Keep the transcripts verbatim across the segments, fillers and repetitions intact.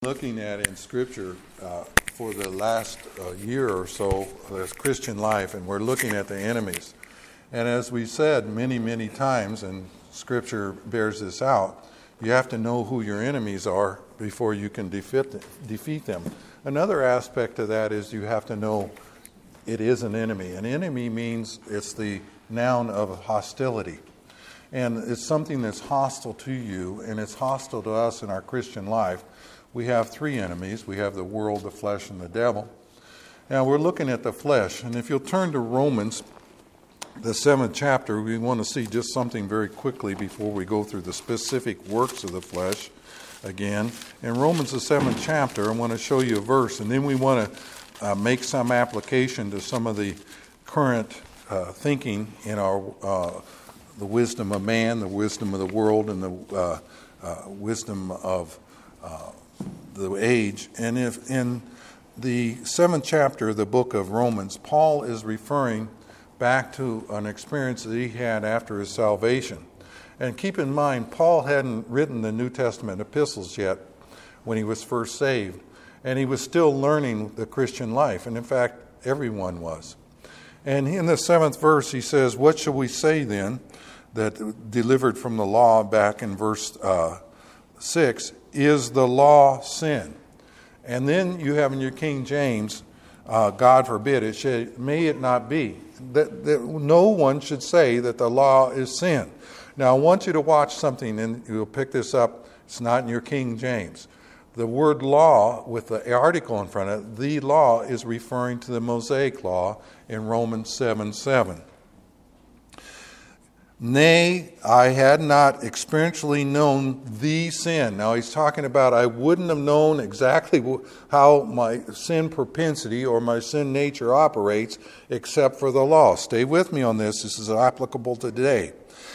Looking at in Scripture uh, for the last uh, year or so as Christian life, and we're looking at the enemies. And as we said many, many times, and Scripture bears this out, you have to know who your enemies are before you can defeat them. defeat them. Another aspect of that is you have to know it is an enemy. An enemy means it's the noun of hostility. And it's something that's hostile to you, and it's hostile to us in our Christian life. We have three enemies. We have the world, the flesh, and the devil. Now, we're looking at the flesh. And if you'll turn to Romans, the seventh chapter, we want to see just something very quickly before we go through the specific works of the flesh again. In Romans, the seventh chapter, I want to show you a verse, and then we want to uh, make some application to some of the current uh, thinking in our uh, the wisdom of man, the wisdom of the world, and the uh, uh, wisdom of uh, the age. And if in the seventh chapter of the book of Romans, Paul is referring back to an experience that he had after his salvation. And keep in mind, Paul hadn't written the New Testament epistles yet when he was first saved. And he was still learning the Christian life. And in fact, everyone was. And in the seventh verse, he says, "What shall we say then that delivered from the law," back in verse uh, six, "is the law sin?" And then you have in your King James, uh, "God forbid, it should, may it not be." That, that no one should say that the law is sin. Now I want you to watch something, and you'll pick this up. It's not in your King James. The word law with the article in front of it, the law, is referring to the Mosaic law in Romans seven seven. "Nay, I had not experientially known the sin." Now he's talking about I wouldn't have known exactly how my sin propensity or my sin nature operates except for the law. Stay with me on this. This is applicable to today.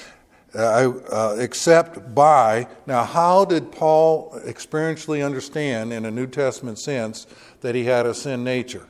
Uh, uh, except by, now how did Paul experientially understand in a New Testament sense that he had a sin nature?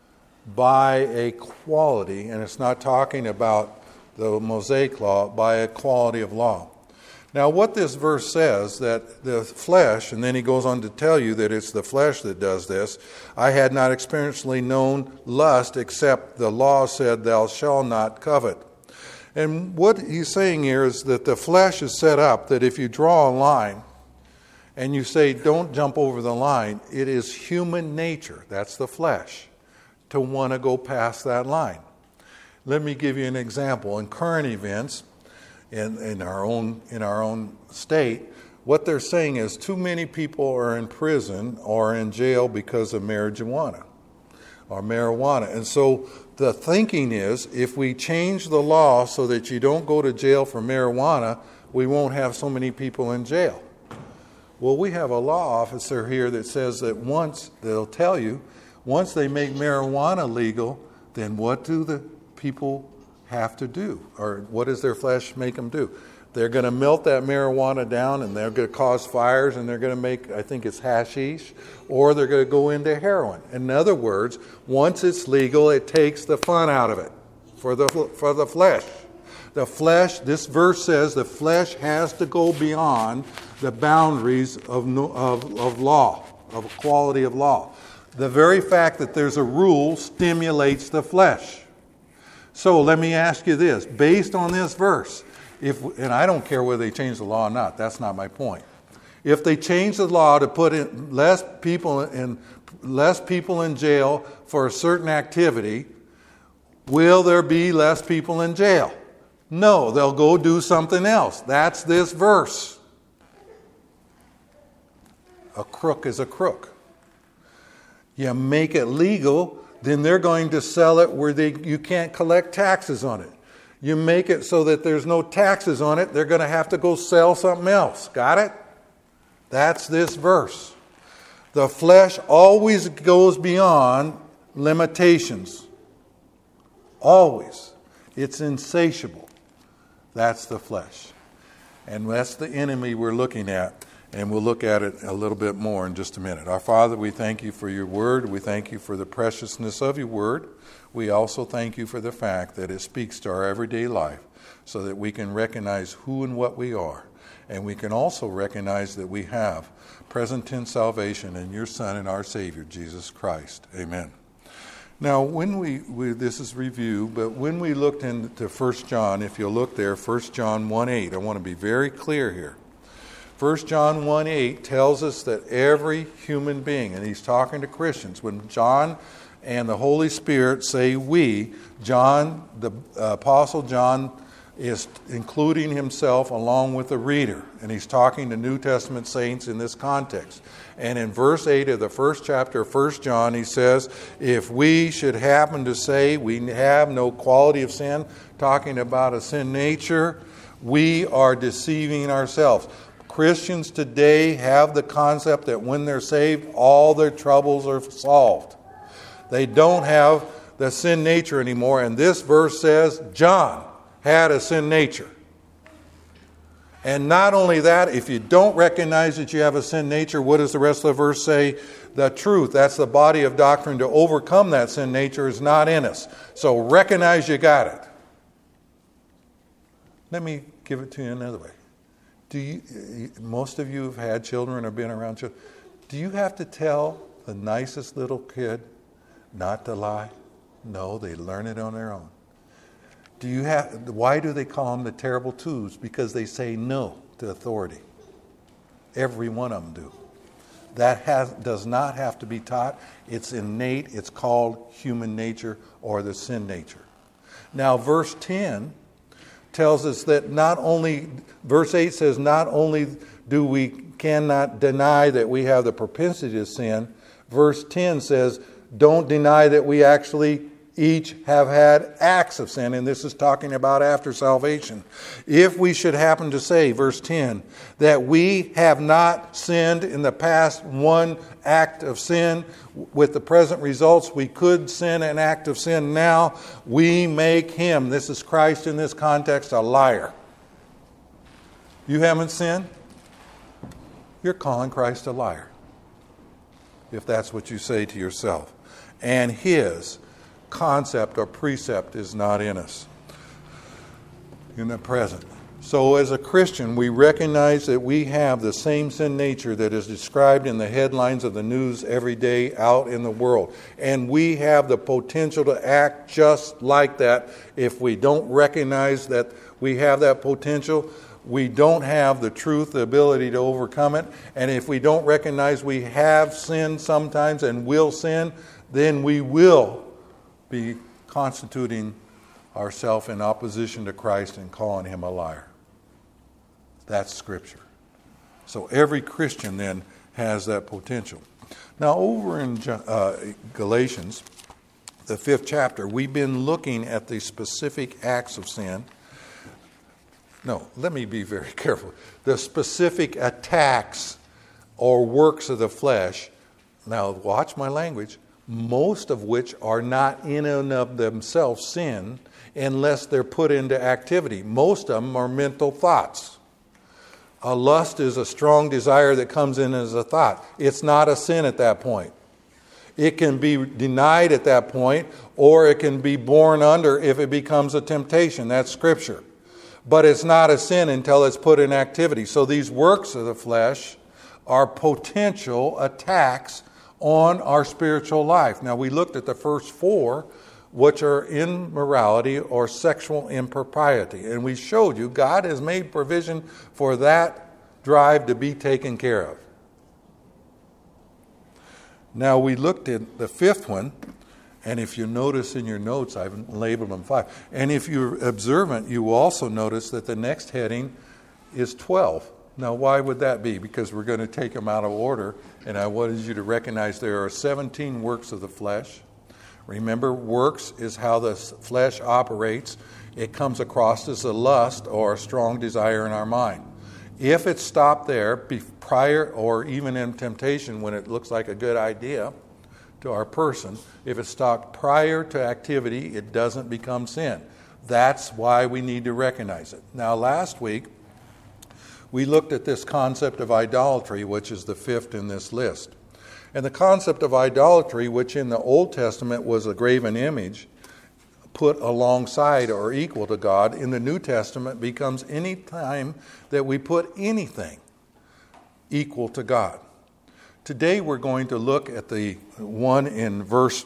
By a quality, and it's not talking about the Mosaic law, by a quality of law. Now what this verse says, that the flesh, and then he goes on to tell you that it's the flesh that does this. "I had not experientially known lust, except the law said, thou shalt not covet." And what he's saying here is that the flesh is set up that if you draw a line and you say don't jump over the line, it is human nature, that's the flesh, to want to go past that line. Let me give you an example. In current events, in, in our own in our own state, what they're saying is too many people are in prison or in jail because of marijuana or marijuana. And so the thinking is if we change the law so that you don't go to jail for marijuana, we won't have so many people in jail. Well, we have a law officer here that says that once, they'll tell you, once they make marijuana legal, then what do the people have to do? Or what does their flesh make them do? They're going to melt that marijuana down, and they're going to cause fires, and they're going to make, I think it's hashish, or they're going to go into heroin. In other words, once it's legal, it takes the fun out of it for the for the flesh. The flesh, this verse says, the flesh has to go beyond the boundaries of of, of law, of quality of law. The very fact that there's a rule stimulates the flesh. So let me ask you this, based on this verse, if and I don't care whether they change the law or not, that's not my point. If they change the law to put in less people in less people in jail for a certain activity, will there be less people in jail? No, they'll go do something else. That's this verse. A crook is a crook. You make it legal, then they're going to sell it where they you can't collect taxes on it. You make it so that there's no taxes on it, they're going to have to go sell something else. Got it? That's this verse. The flesh always goes beyond limitations. Always. It's insatiable. That's the flesh. And that's the enemy we're looking at. And we'll look at it a little bit more in just a minute. Our Father, we thank you for your word. We thank you for the preciousness of your word. We also thank you for the fact that it speaks to our everyday life so that we can recognize who and what we are. And we can also recognize that we have present tense salvation in your Son and our Savior, Jesus Christ. Amen. Now, when we, we this is review, but when we looked into First John, if you'll look there, First John one eight, I want to be very clear here. First John one eight tells us that every human being, and he's talking to Christians, when John and the Holy Spirit say we, John, the uh, Apostle John, is including himself along with the reader. And he's talking to New Testament saints in this context. And in verse eight of the first chapter of First John, he says, if we should happen to say we have no quality of sin, talking about a sin nature, we are deceiving ourselves. Christians today have the concept that when they're saved, all their troubles are solved. They don't have the sin nature anymore. And this verse says John had a sin nature. And not only that, if you don't recognize that you have a sin nature, what does the rest of the verse say? The truth, that's the body of doctrine to overcome that sin nature, is not in us. So recognize you got it. Let me give it to you another way. Do you, most of you have had children or been around children. Do you have to tell the nicest little kid not to lie? No, they learn it on their own. Do you have? Why do they call them the terrible twos? Because they say no to authority. Every one of them do. That has, does not have to be taught. It's innate. It's called human nature or the sin nature. Now, verse ten tells us that not only, verse eight says, not only do we cannot deny that we have the propensity to sin, verse ten says, don't deny that we actually each have had acts of sin, and this is talking about after salvation. If we should happen to say, verse ten, that we have not sinned in the past one act of sin, with the present results, we could sin an act of sin now, we make him, this is Christ in this context, a liar. You haven't sinned? You're calling Christ a liar, if that's what you say to yourself. And his concept or precept is not in us in the present. So as a Christian, we recognize that we have the same sin nature that is described in the headlines of the news every day out in the world. And we have the potential to act just like that. If we don't recognize that we have that potential, we don't have the truth, the ability to overcome it. And if we don't recognize we have sinned sometimes and will sin, then we will be constituting ourselves in opposition to Christ and calling him a liar. That's Scripture. So every Christian then has that potential. Now over in uh, Galatians, the fifth chapter, we've been looking at the specific acts of sin. No, let me be very careful. The specific attacks or works of the flesh. Now watch my language. Most of which are not in and of themselves sin unless they're put into activity. Most of them are mental thoughts. A lust is a strong desire that comes in as a thought. It's not a sin at that point. It can be denied at that point, or it can be borne under if it becomes a temptation. That's Scripture. But it's not a sin until it's put in activity. So these works of the flesh are potential attacks on our spiritual life. Now, we looked at the first four, which are immorality or sexual impropriety. And we showed you God has made provision for that drive to be taken care of. Now, we looked at the fifth one, and if you notice in your notes, I've labeled them five. And if you're observant, you will also notice that the next heading is twelve. Now, why would that be? Because we're going to take them out of order, and I wanted you to recognize there are seventeen works of the flesh. Remember, works is how the flesh operates. It comes across as a lust or a strong desire in our mind. If it's stopped there, prior or even in temptation when it looks like a good idea to our person, if it's stopped prior to activity, it doesn't become sin. That's why we need to recognize it. Now, last week, we looked at this concept of idolatry, which is the fifth in this list. And the concept of idolatry, which in the Old Testament was a graven image, put alongside or equal to God in the New Testament becomes any time that we put anything equal to God. Today we're going to look at the one in verse,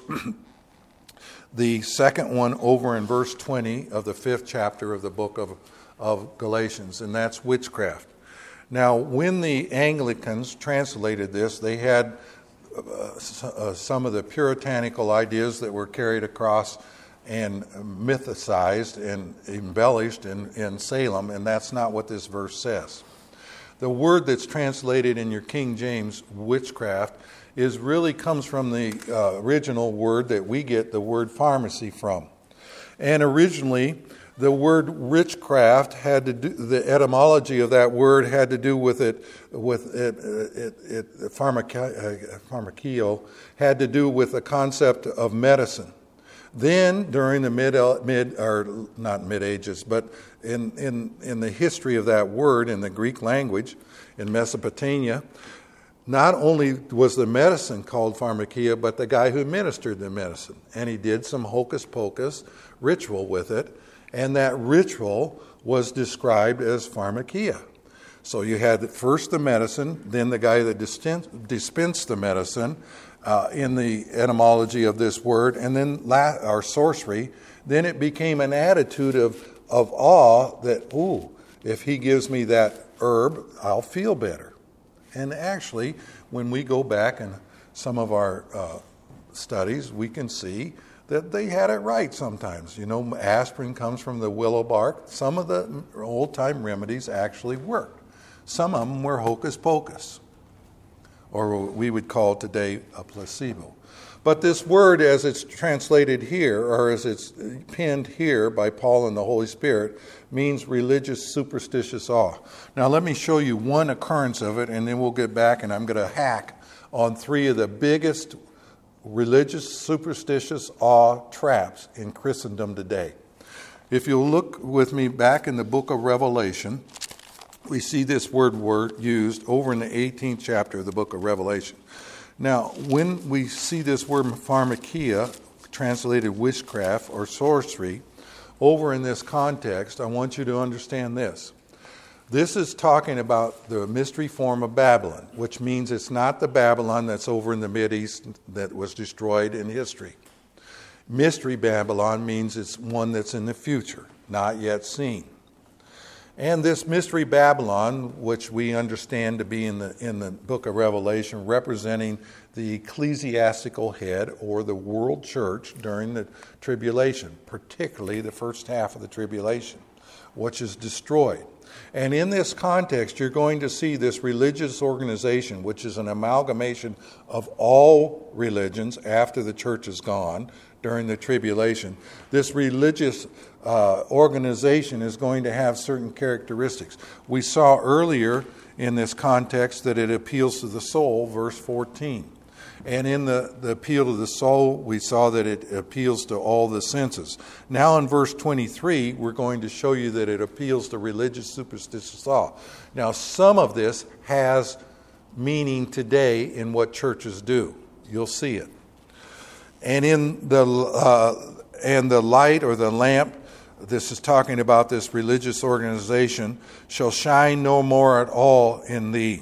the second one over in verse twenty of the fifth chapter of the book of, of Galatians, and that's witchcraft. Now, when the Anglicans translated this, they had uh, some of the puritanical ideas that were carried across and mythicized and embellished in, in Salem, and that's not what this verse says. The word that's translated in your King James, witchcraft, is really comes from the uh, original word that we get the word pharmacy from. And originally, the word witchcraft had to do, the etymology of that word had to do with it, with it, it, it pharmacia, pharmacio, had to do with the concept of medicine. Then, during the mid, mid or not mid ages, but in, in, in the history of that word in the Greek language in Mesopotamia, not only was the medicine called pharmakia, but the guy who administered the medicine. And he did some hocus pocus ritual with it, and that ritual was described as pharmakia. So you had first the medicine, then the guy that dispensed the medicine, Uh, in the etymology of this word, and then la- our sorcery, then it became an attitude of, of awe that, ooh, if he gives me that herb, I'll feel better. And actually, when we go back in some of our uh, studies, we can see that they had it right sometimes. You know, aspirin comes from the willow bark. Some of the old-time remedies actually worked. Some of them were hocus pocus, or what we would call today a placebo. But this word, as it's translated here, or as it's penned here by Paul and the Holy Spirit, means religious, superstitious awe. Now let me show you one occurrence of it, and then we'll get back, and I'm going to hack on three of the biggest religious, superstitious awe traps in Christendom today. If you'll look with me back in the book of Revelation, we see this word word used over in the eighteenth chapter of the book of Revelation. Now, when we see this word pharmakia, translated witchcraft or sorcery, over in this context, I want you to understand this. This is talking about the mystery form of Babylon, which means it's not the Babylon that's over in the Mideast that was destroyed in history. Mystery Babylon means it's one that's in the future, not yet seen. And this mystery Babylon, which we understand to be in the in the book of Revelation, representing the ecclesiastical head or the world church during the tribulation, particularly the first half of the tribulation, which is destroyed. And in this context, you're going to see this religious organization, which is an amalgamation of all religions after the church is gone during the tribulation. This religious uh, organization is going to have certain characteristics. We saw earlier in this context that it appeals to the soul, verse fourteen. And in the, the appeal to the soul, we saw that it appeals to all the senses. Now in verse twenty-three, we're going to show you that it appeals to religious, superstitious awe. Now some of this has meaning today in what churches do. You'll see it. And in the uh, and the light or the lamp, this is talking about this religious organization, shall shine no more at all in thee.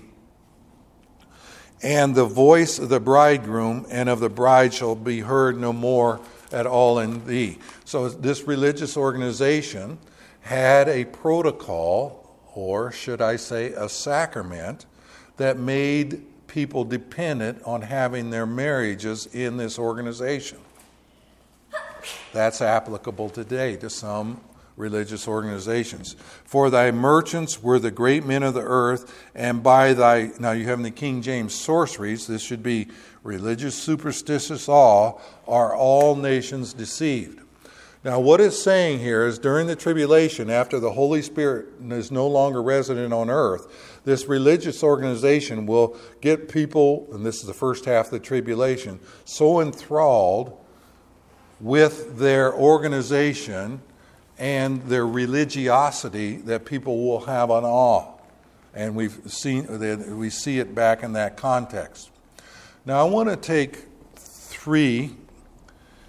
And the voice of the bridegroom and of the bride shall be heard no more at all in thee. So this religious organization had a protocol, or should I say a sacrament, that made people dependent on having their marriages in this organization. That's applicable today to some religious organizations. For thy merchants were the great men of the earth, and by thy, now you have in the King James, sorceries, this should be religious, superstitious awe, are all nations deceived. Now what it's saying here is during the tribulation, after the Holy Spirit is no longer resident on earth, this religious organization will get people, and this is the first half of the tribulation, so enthralled with their organization and their religiosity that people will have an awe. And we've seen we see it back in that context. Now I want to take three,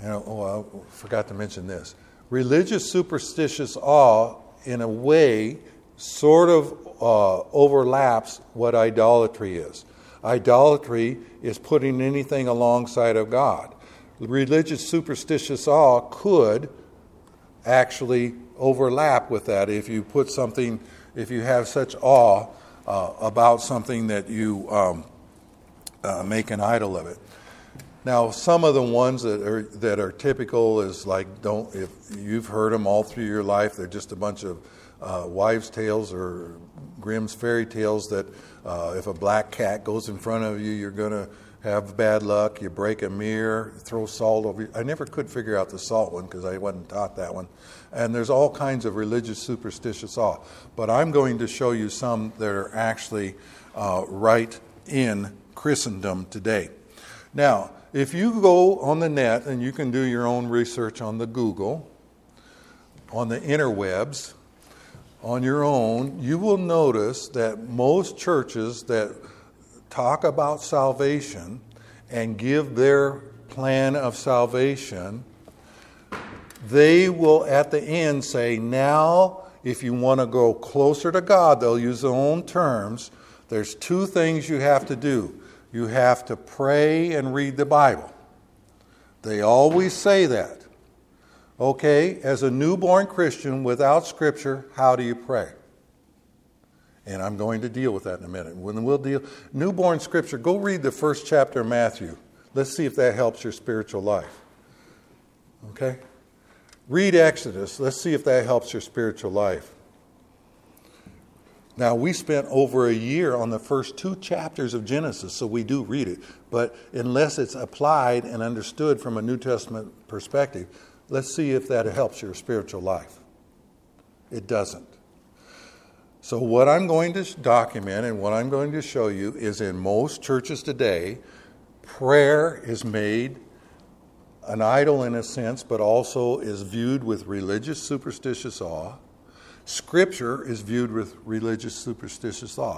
And, oh, I forgot to mention this. Religious superstitious awe, in a way, sort of uh, overlaps what idolatry is. Idolatry is putting anything alongside of God. Religious superstitious awe could actually overlap with that if you put something, if you have such awe uh, about something that you um, uh, make an idol of it. Now, some of the ones that are that are typical is like, don't, if you've heard them all through your life, they're just a bunch of uh, wives' tales or Grimm's fairy tales that uh, if a black cat goes in front of you, you're going to have bad luck. You break a mirror, throw salt over you. I never could figure out the salt one because I wasn't taught that one. And there's all kinds of religious superstitious awe. But I'm going to show you some that are actually uh, right in Christendom today. Now, if you go on the net, and you can do your own research on the Google, on the interwebs, on your own, you will notice that most churches that talk about salvation and give their plan of salvation, they will at the end say, now, if you want to go closer to God, they'll use their own terms, there's two things you have to do. You have to pray and read the Bible. They always say that. Okay, as a newborn Christian without Scripture, how do you pray? And I'm going to deal with that in a minute. When we'll deal, newborn Scripture, go read the first chapter of Matthew. Let's see if that helps your spiritual life. Okay? Read Exodus. Let's see if that helps your spiritual life. Now, we spent over a year on the first two chapters of Genesis, so we do read it. But unless it's applied and understood from a New Testament perspective, let's see if that helps your spiritual life. It doesn't. So what I'm going to document and what I'm going to show you is in most churches today, prayer is made an idol in a sense, but also is viewed with religious superstitious awe. Scripture is viewed with religious superstitious awe.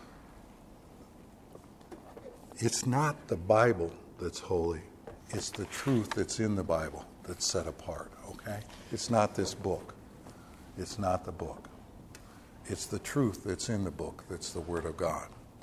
It's not the Bible that's holy. It's the truth that's in the Bible that's set apart, okay? It's not this book. It's not the book. It's the truth that's in the book that's the Word of God.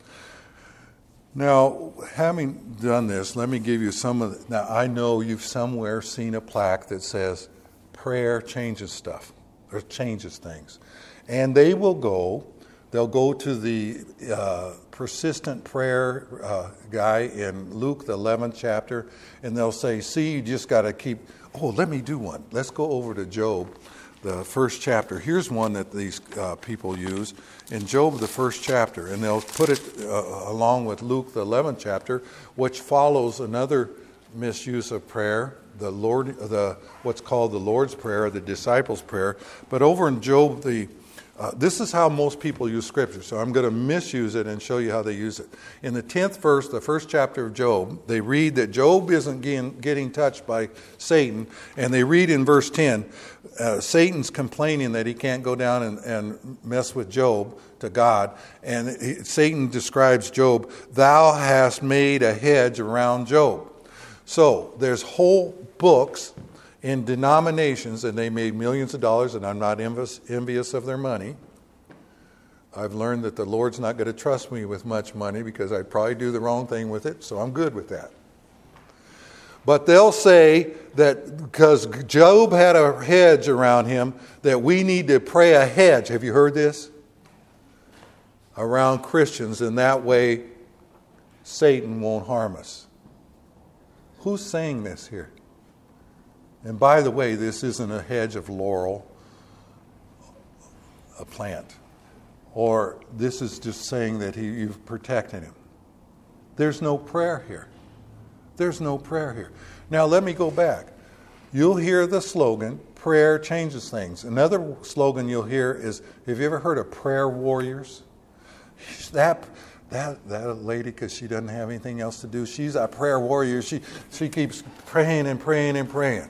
Now, having done this, let me give you some of the... Now, I know you've somewhere seen a plaque that says, prayer changes stuff. Or changes things. And they will go, they'll go to the uh, persistent prayer uh, guy in Luke, the eleventh chapter, and they'll say, see, you just got to keep, oh, let me do one. Let's go over to Job, the first chapter. Here's one that these uh, people use. In Job, the first chapter, and they'll put it uh, along with Luke, the eleventh chapter, which follows another misuse of prayer, the Lord, the what's called the Lord's Prayer, the disciples' prayer. But over in Job, the uh, this is how most people use Scripture. So I'm going to misuse it and show you how they use it. In the tenth verse, the first chapter of Job, they read that Job isn't getting, getting touched by Satan, and they read in verse ten, uh, Satan's complaining that he can't go down and, and mess with Job to God, and he, Satan describes Job, thou hast made a hedge around Job. So there's whole books in denominations, and they made millions of dollars, and I'm not envious, envious of their money. I've learned that the Lord's not going to trust me with much money because I'd probably do the wrong thing with it, so I'm good with that. But they'll say that because Job had a hedge around him, that we need to pray a hedge. Have you heard this? Around Christians, and that way Satan won't harm us. Who's saying this here? And by the way, this isn't a hedge of laurel, a plant. Or this is just saying that he, you've protected him. There's no prayer here. There's no prayer here. Now let me go back. You'll hear the slogan, prayer changes things. Another slogan you'll hear is, have you ever heard of prayer warriors? That That that lady, because she doesn't have anything else to do, she's a prayer warrior. She she keeps praying and praying and praying.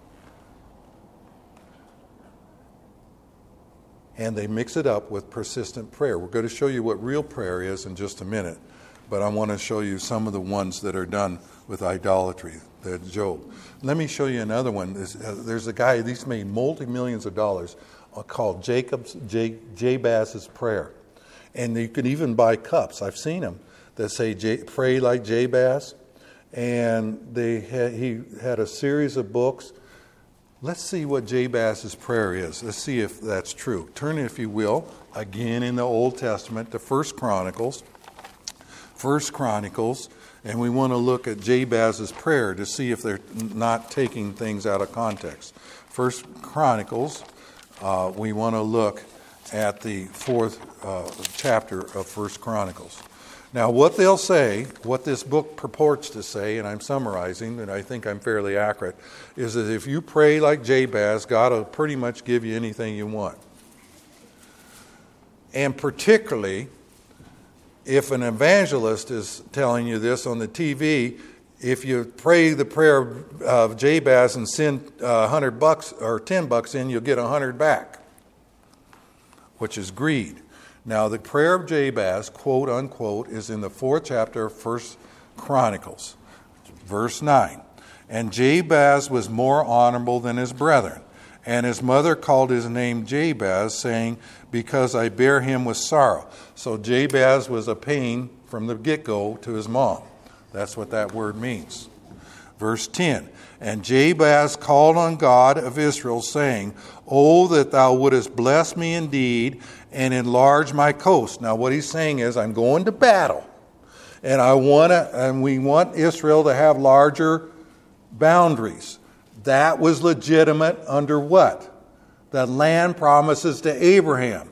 And they mix it up with persistent prayer. We're going to show you what real prayer is in just a minute, but I want to show you some of the ones that are done with idolatry. the Job. Let me show you another one. There's, uh, there's a guy, he's made multi-millions of dollars, uh, called Jacob's J, Jabaz's Prayer. And you can even buy cups. I've seen them that say, J, pray like Jabaz. And they had, he had a series of books. Let's see what Jabaz's prayer is. Let's see if that's true. Turn, if you will, again in the Old Testament to First Chronicles. First Chronicles, and we want to look at Jabaz's prayer to see if they're not taking things out of context. First Chronicles, uh, we want to look at the fourth uh, chapter of First Chronicles. Now, what they'll say, what this book purports to say, and I'm summarizing, and I think I'm fairly accurate, is that if you pray like Jabaz, God will pretty much give you anything you want. And particularly, if an evangelist is telling you this on the T V, if you pray the prayer of Jabaz and send a hundred bucks or ten bucks in, you'll get a hundred back, which is greed. Now, the prayer of Jabaz, quote unquote, is in the fourth chapter of First Chronicles, verse nine. And Jabaz was more honorable than his brethren, and his mother called his name Jabaz, saying, because I bear him with sorrow. So Jabaz was a pain from the get-go to his mom. That's what that word means. Verse ten, and Jabaz called on God of Israel, saying, oh, that thou wouldest bless me indeed and enlarge my coast. Now what he's saying is, I'm going to battle, and I want to, and we want Israel to have larger boundaries. That was legitimate under what? The land promises to Abraham.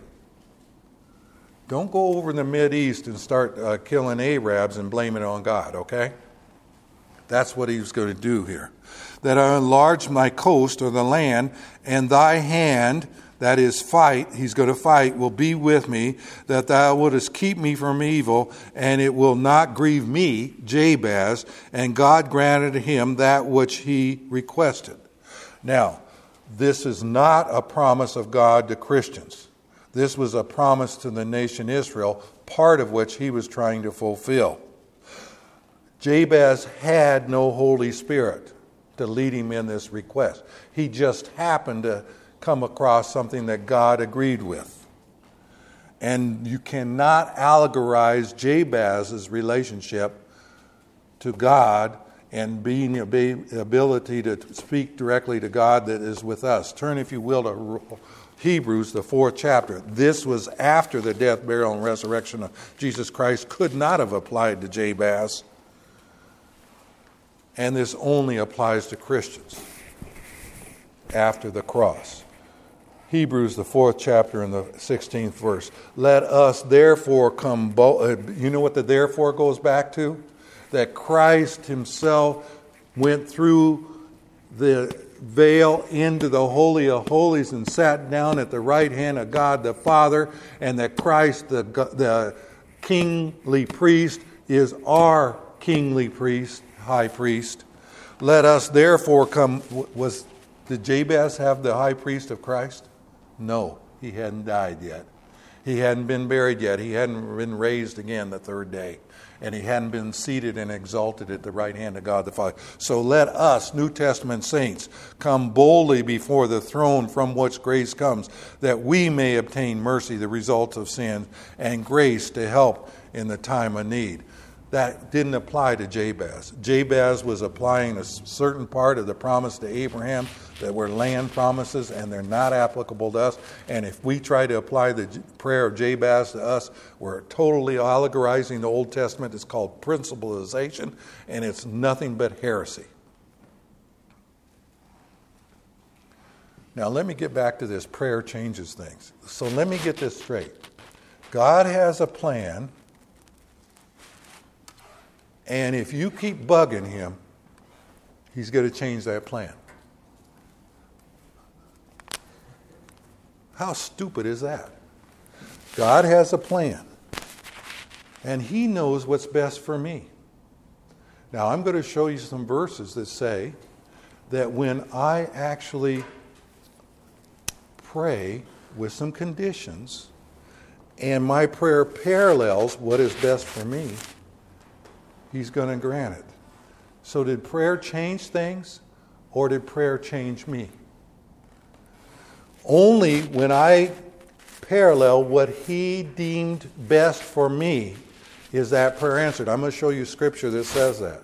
Don't go over in the Mideast and start uh, killing Arabs and blame it on God, okay? That's what he was going to do here. That I enlarge my coast or the land, and thy hand, that is fight, he's going to fight, will be with me, that thou wouldest keep me from evil, and it will not grieve me, Jabaz. And God granted him that which he requested. Now, this is not a promise of God to Christians. This was a promise to the nation Israel, part of which he was trying to fulfill. Jabaz had no Holy Spirit to lead him in this request. He just happened to come across something that God agreed with. And you cannot allegorize Jabaz's relationship to God and being the ability to speak directly to God that is with us. Turn, if you will, to Hebrews, the fourth chapter. This was after the death, burial, and resurrection of Jesus Christ. Could not have applied to Jabaz. And this only applies to Christians after the cross. Hebrews, the fourth chapter and the sixteenth verse. Let us therefore come bold. You know what the therefore goes back to? That Christ himself went through the veil into the Holy of Holies and sat down at the right hand of God the Father, and that Christ, the, the kingly priest, is our kingly priest, high priest. Let us therefore come. Was did Jabaz have the high priest of Christ? No, he hadn't died yet. He hadn't been buried yet. He hadn't been raised again the third day. And he hadn't been seated and exalted at the right hand of God the Father. So let us, New Testament saints, come boldly before the throne from which grace comes, that we may obtain mercy, the results of sin, and grace to help in the time of need. That didn't apply to Jabaz. Jabaz was applying a certain part of the promise to Abraham that were land promises, and they're not applicable to us. And if we try to apply the prayer of Jabaz to us, we're totally allegorizing the Old Testament. It's called principalization, and it's nothing but heresy. Now let me get back to this. Prayer changes things. So let me get this straight. God has a plan. And if you keep bugging him, he's going to change that plan. How stupid is that? God has a plan. And he knows what's best for me. Now, I'm going to show you some verses that say that when I actually pray with some conditions, and my prayer parallels what is best for me, he's going to grant it. So did prayer change things, or did prayer change me? Only when I parallel what he deemed best for me is that prayer answered. I'm going to show you scripture that says that.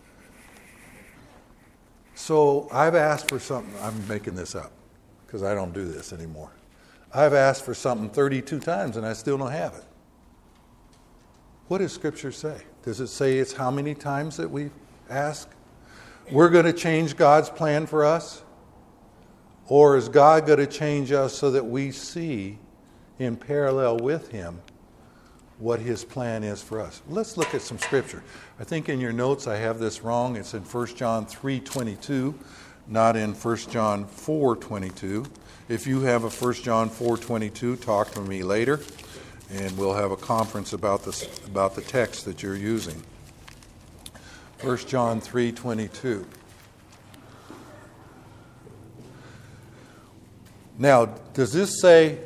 So I've asked for something. I'm making this up because I don't do this anymore. I've asked for something thirty-two times and I still don't have it. What does scripture say? Does it say it's how many times that we ask? We're going to change God's plan for us? Or is God going to change us so that we see in parallel with him what his plan is for us? Let's look at some scripture. I think in your notes I have this wrong. It's in First John three twenty-two, not in First John four twenty-two. If you have a First John four twenty-two, talk to me later, and we'll have a conference about this, about the text that you're using. First John three twenty-two. Now, does this say,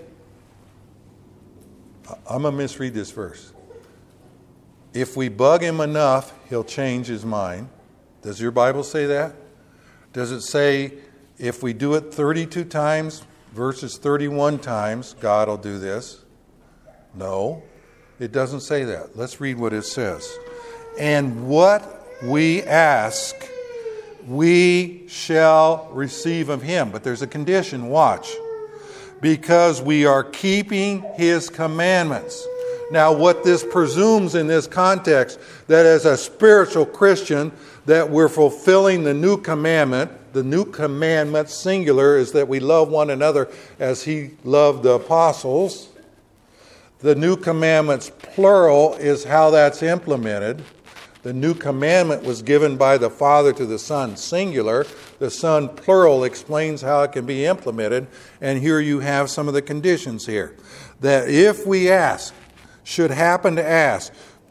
I'm going to misread this verse. If we bug him enough, he'll change his mind. Does your Bible say that? Does it say if we do it thirty-two times versus thirty-one times, God will do this? No, it doesn't say that. Let's read what it says. And what we ask, we shall receive of him. But there's a condition, watch. Because we are keeping his commandments. Now, what this presumes in this context, that as a spiritual Christian, that we're fulfilling the new commandment. The new commandment, singular, is that we love one another as he loved the apostles. The new commandments, plural, is how that's implemented. The new commandment was given by the Father to the Son, singular. The Son, plural, explains how it can be implemented. And here you have some of the conditions here. That if we ask, should happen to ask,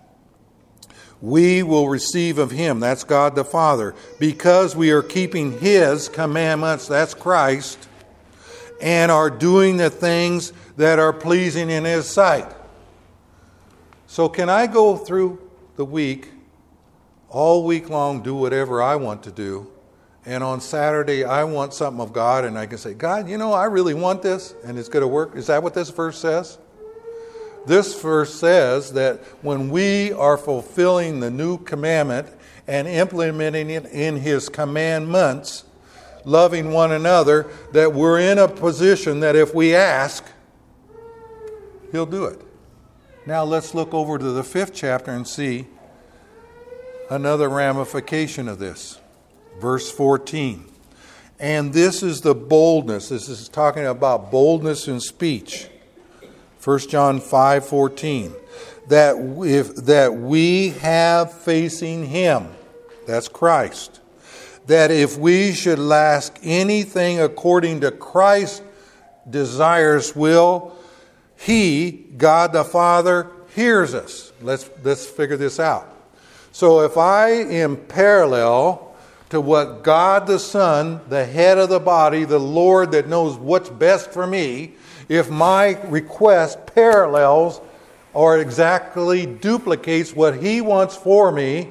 we will receive of him, that's God the Father, because we are keeping his commandments, that's Christ, and are doing the things that are pleasing in his sight. So can I go through the week, all week long, do whatever I want to do, and on Saturday I want something of God, and I can say, God, you know, I really want this, and it's going to work? Is that what this verse says? This verse says that when we are fulfilling the new commandment and implementing it in his commandments, loving one another, that we're in a position that if we ask, he'll do it. Now let's look over to the fifth chapter and see another ramification of this. Verse fourteen. And this is the boldness. This is talking about boldness in speech. First John five fourteen. That if that we have facing him, that's Christ, that if we should ask anything according to Christ's desires will, he, God the Father, hears us. Let's let's figure this out. So if I am parallel to what God the Son, the head of the body, the Lord that knows what's best for me, if my request parallels or exactly duplicates what he wants for me,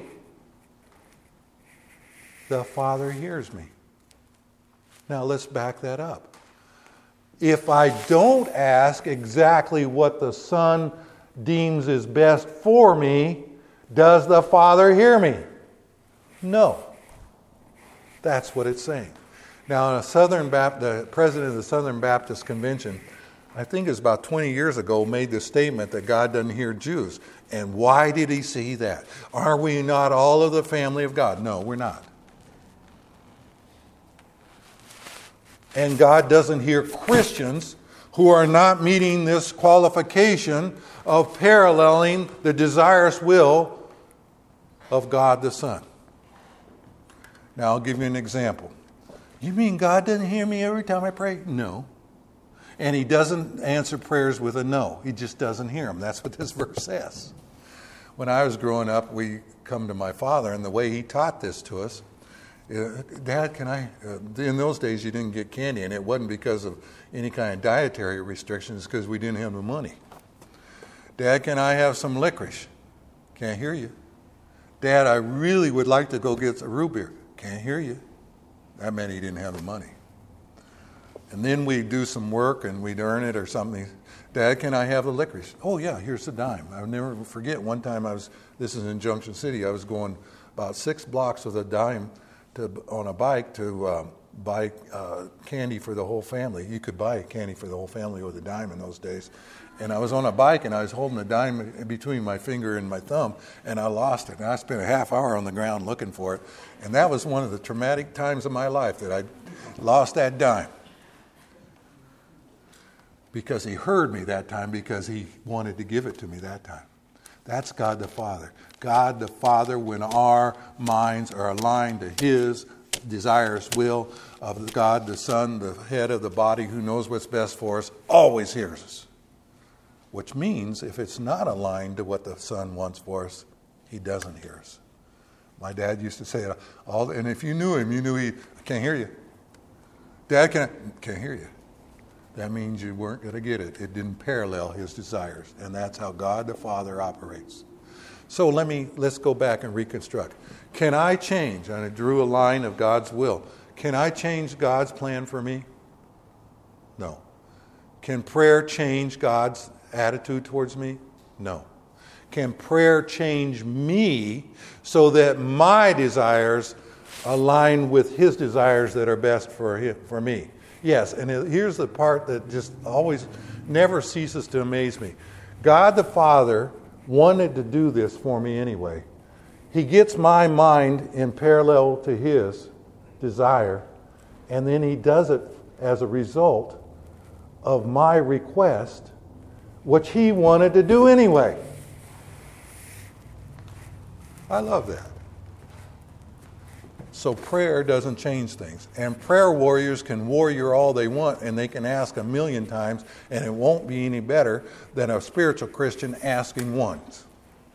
the Father hears me. Now let's back that up. If I don't ask exactly what the Son deems is best for me, does the Father hear me? No. That's what it's saying. Now, a Southern Baptist, the president of the Southern Baptist Convention, I think it was about twenty years ago, made the statement that God doesn't hear Jews. And why did he say that? Are we not all of the family of God? No, we're not. And God doesn't hear Christians who are not meeting this qualification of paralleling the desirous will of God the Son. Now, I'll give you an example. You mean God doesn't hear me every time I pray? No. And he doesn't answer prayers with a no. He just doesn't hear them. That's what this verse says. When I was growing up, we come to my father, and the way he taught this to us, uh, Dad, can I, uh, in those days you didn't get candy, and it wasn't because of any kind of dietary restrictions, because we didn't have the money. Dad, can I have some licorice? Can't hear you. Dad, I really would like to go get a root beer. Can't hear you. That meant he didn't have the money. And then we'd do some work and we'd earn it or something. Dad, can I have the licorice? Oh, yeah, here's the dime. I'll never forget one time I was, this is in Junction City, I was going about six blocks with a dime to, on a bike to um, buy uh, candy for the whole family. You could buy candy for the whole family with a dime in those days. And I was on a bike and I was holding a dime between my finger and my thumb, and I lost it. And I spent a half hour on the ground looking for it. And that was one of the traumatic times of my life that I lost that dime. Because he heard me that time, because he wanted to give it to me that time. That's God the Father. God the Father, when our minds are aligned to his desires, will of God the Son, the head of the body who knows what's best for us, always hears us. Which means if it's not aligned to what the Son wants for us, he doesn't hear us. My dad used to say it all, and if you knew him, you knew he, I can't hear you. Dad, can I, can't hear you. That means you weren't going to get it. It didn't parallel his desires. And that's how God the Father operates. So let me, let's go back and reconstruct. Can I change? And I drew a line of God's will. Can I change God's plan for me? No. Can prayer change God's attitude towards me? No. Can prayer change me so that my desires align with his desires that are best for him, for me? Yes, and here's the part that just always never ceases to amaze me. God the Father wanted to do this for me anyway. He gets my mind in parallel to his desire, and then he does it as a result of my request, which he wanted to do anyway. I love that. So prayer doesn't change things. And prayer warriors can warrior all they want, and they can ask a million times, and it won't be any better than a spiritual Christian asking once.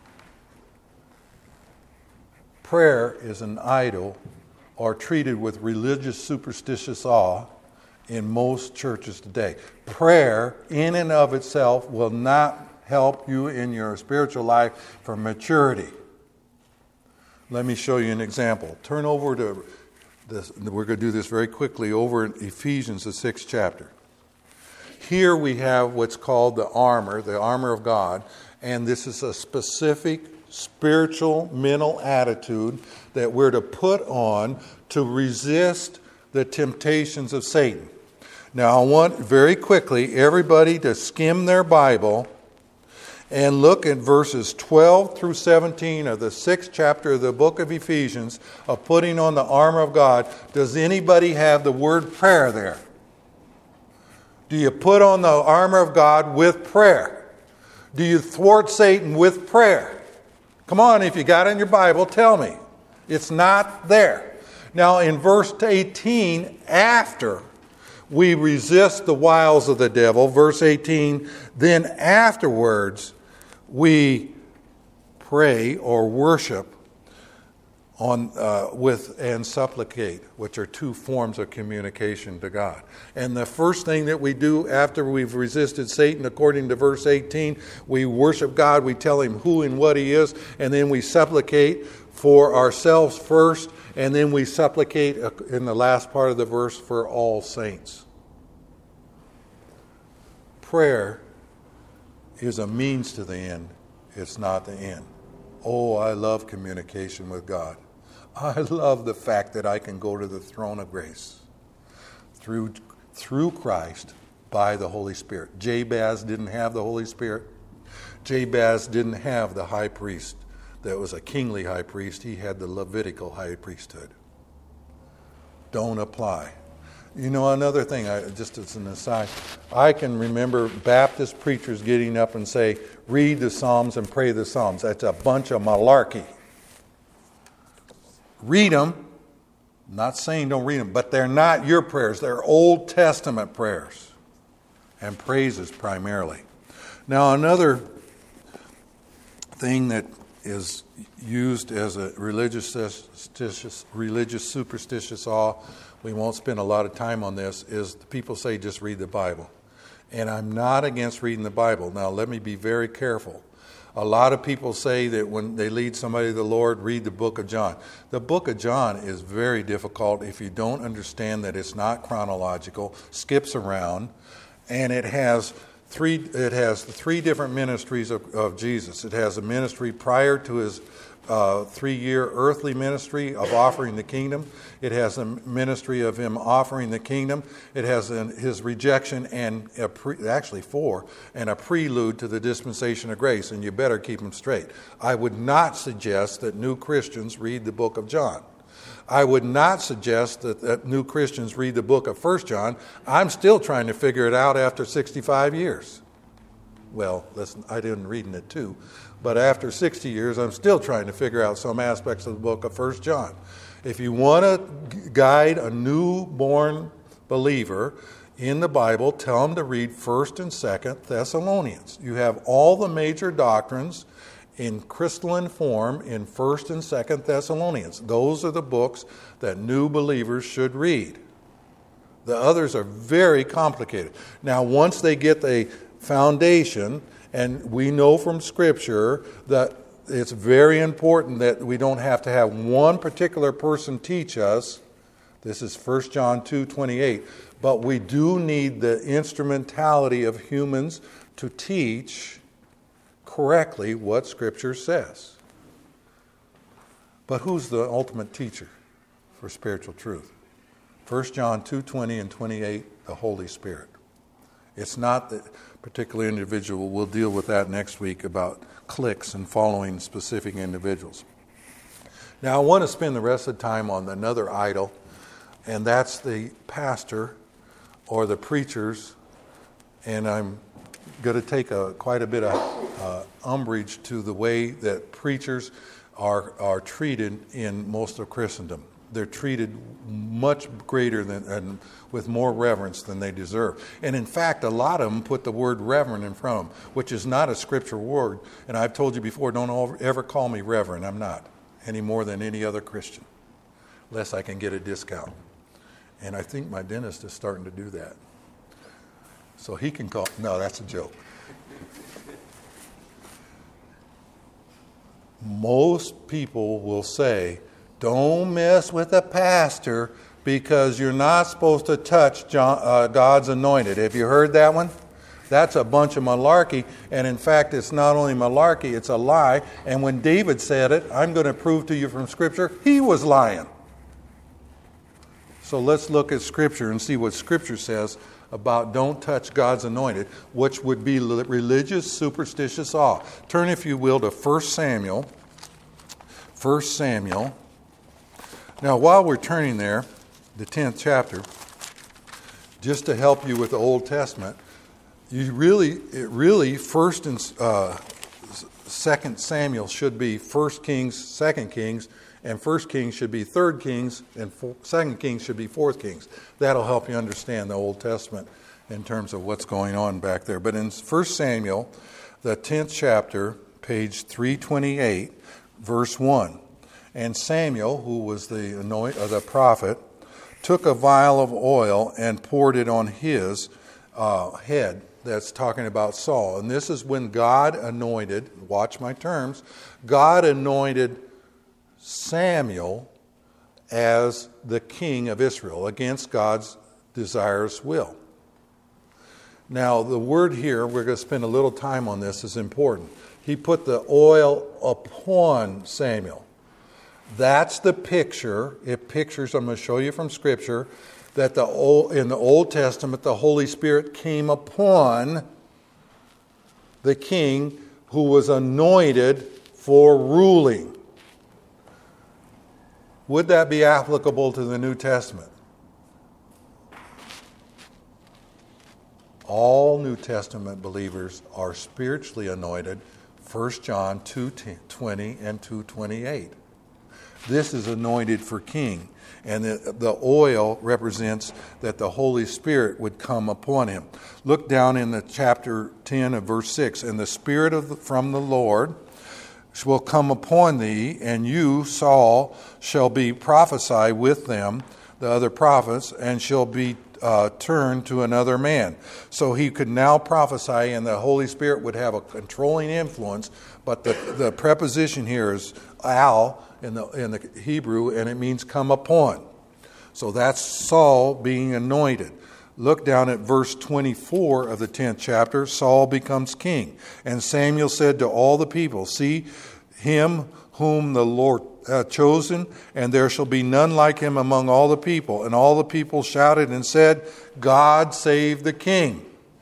Prayer is an idol or treated with religious superstitious awe in most churches today. Prayer in and of itself will not help you in your spiritual life for maturity. Let me show you an example. Turn over to this. We're going to do this very quickly over in Ephesians, the sixth chapter. Here we have what's called the armor, the armor of God, and this is a specific spiritual mental attitude that we're to put on to resist the temptations of Satan. Now I want very quickly everybody to skim their Bible and look at verses twelve through seventeen of the sixth chapter of the book of Ephesians of putting on the armor of God. Does anybody have the word prayer there? Do you put on the armor of God with prayer? Do you thwart Satan with prayer? Come on, if you got it in your Bible, tell me. It's not there. Now in verse eighteen, after we resist the wiles of the devil, verse eighteen, then afterwards we pray or worship on uh, with and supplicate, which are two forms of communication to God. And the first thing that we do after we've resisted Satan, according to verse eighteen, we worship God, we tell him who and what he is, and then we supplicate for ourselves first, and then we supplicate in the last part of the verse for all saints. Prayer is a means to the end. It's not the end. Oh, I love communication with God. I love the fact that I can go to the throne of grace through, through Christ by the Holy Spirit. Jabez didn't have the Holy Spirit. Jabez didn't have the high priest that was a kingly high priest. He had the Levitical high priesthood. Don't apply. You know, another thing, I, just as an aside, I can remember Baptist preachers getting up and say, read the Psalms and pray the Psalms. That's a bunch of malarkey. Read them. I'm not saying don't read them, but they're not your prayers. They're Old Testament prayers and praises primarily. Now, another thing that is used as a religious, superstitious, religious superstitious awe, we won't spend a lot of time on this, is people say just read the Bible. And I'm not against reading the Bible. Now, let me be very careful. A lot of people say that when they lead somebody to the Lord, read the book of John. The book of John is very difficult if you don't understand that it's not chronological, skips around, and it has three it has three different ministries of, of Jesus. It has a ministry prior to his uh, three-year earthly ministry of offering the kingdom. It has a ministry of him offering the kingdom. It has an, his rejection and a pre, actually four, and a prelude to the dispensation of grace, and you better keep them straight. I would not suggest that new Christians read the book of John. I would not suggest that, that new Christians read the book of First John. I'm still trying to figure it out after sixty-five years. Well, listen, I didn't read it too, but after sixty years, I'm still trying to figure out some aspects of the book of First John. If you want to guide a newborn believer in the Bible, tell them to read First and Second Thessalonians. You have all the major doctrines in crystalline form in First and Second Thessalonians. Those are the books that new believers should read. The others are very complicated. Now, once they get a foundation, and we know from Scripture that it's very important that we don't have to have one particular person teach us. This is First John two twenty-eight. But we do need the instrumentality of humans to teach correctly what Scripture says. But who's the ultimate teacher for spiritual truth? First John two twenty and twenty-eight, the Holy Spirit. It's not the particular individual. We'll deal with that next week about cliques and following specific individuals. Now, I want to spend the rest of the time on another idol, and that's the pastor or the preachers. And I'm going to take a, quite a bit of uh, umbrage to the way that preachers are, are treated in most of Christendom. They're treated much greater than, and with more reverence than they deserve. And in fact, a lot of them put the word reverend in front of them, which is not a scripture word. And I've told you before, don't ever call me reverend. I'm not, any more than any other Christian, unless I can get a discount. And I think my dentist is starting to do that. So he can call, no, that's a joke. Most people will say, don't mess with a pastor because you're not supposed to touch John, uh, God's anointed. Have you heard that one? That's a bunch of malarkey. And in fact, it's not only malarkey, it's a lie. And when David said it, I'm going to prove to you from Scripture, he was lying. So let's look at Scripture and see what Scripture says about don't touch God's anointed, which would be religious, superstitious awe. Turn, if you will, to First Samuel. First Samuel. Now, while we're turning there, the tenth chapter, just to help you with the Old Testament, you really, it really, First and uh, Second Samuel should be First Kings, Second Kings, and First Kings should be Third Kings, and Second Kings should be Fourth Kings. That'll help you understand the Old Testament in terms of what's going on back there. But in First Samuel, the tenth chapter, page three twenty-eight, verse one. And Samuel, who was the anoint, uh, the prophet, took a vial of oil and poured it on his uh, head. That's talking about Saul. And this is when God anointed, watch my terms, God anointed Samuel as the king of Israel against God's desirous will. Now, the word here, we're going to spend a little time on this, is important. He put the oil upon Samuel. That's the picture. It pictures, I'm going to show you from Scripture, that the old, in the Old Testament, the Holy Spirit came upon the king who was anointed for ruling. Would that be applicable to the New Testament? All New Testament believers are spiritually anointed, First John two twenty and two twenty-eight. This is anointed for king, and the, the oil represents that the Holy Spirit would come upon him. Look down in the chapter ten of verse six. And the Spirit of the, from the Lord will come upon thee, and you, Saul, shall be prophesy with them the other prophets, and shall be uh, turned to another man. So he could now prophesy, and the Holy Spirit would have a controlling influence. But the, the preposition here is al in the in the Hebrew, and it means come upon. So that's Saul being anointed. Look down at verse twenty-four of the tenth chapter. Saul becomes king. And Samuel said to all the people, see him whom the Lord hath chosen, and there shall be none like him among all the people. And all the people shouted and said, God save the king.